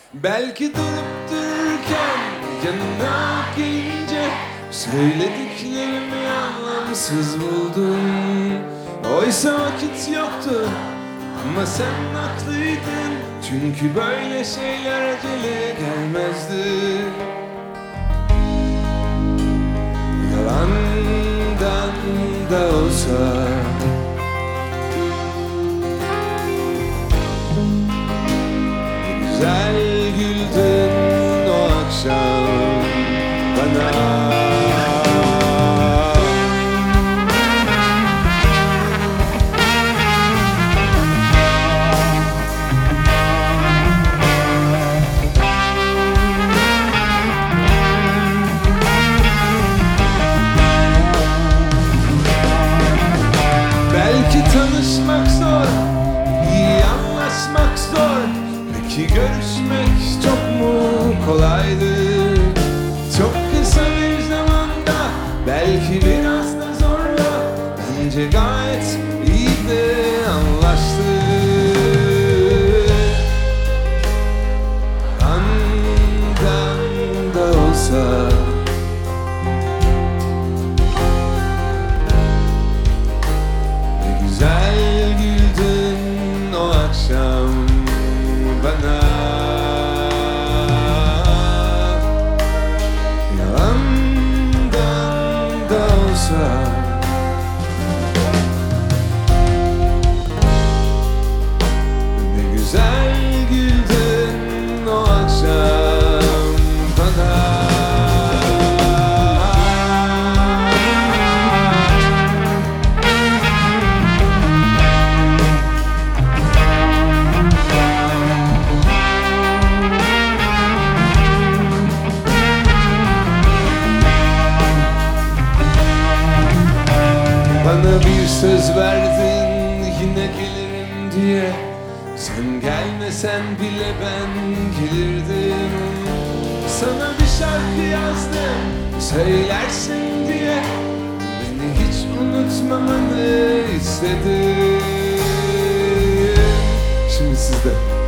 Belki durup dururken yanına gelince söylediklerimi anlamsız buldum. Oysa vakit yoktu ama sen haklıydın. Çünkü böyle şeyler acele gelmezdi. Yalandan da olsa güzel güldün o akşam bana. Belki tanışmak zor, iyi anlaşmak zor. Peki görüşmek çok mu kolaydı? Çok kısa bir zamanda, belki biraz da zorla, bence gayet iyi de anlaştık. Andan da olsa ne güzel güldün o akşam bana. Yalandan da olsa ne güzel güldün o akşam bana. Bana bir söz verdin yine gelirim diye. Sen gelmesen bile ben gelirdim. Sana bir şarkı yazdım söylersin diye. Beni hiç unutmamanı istedim. Şimdi sizde.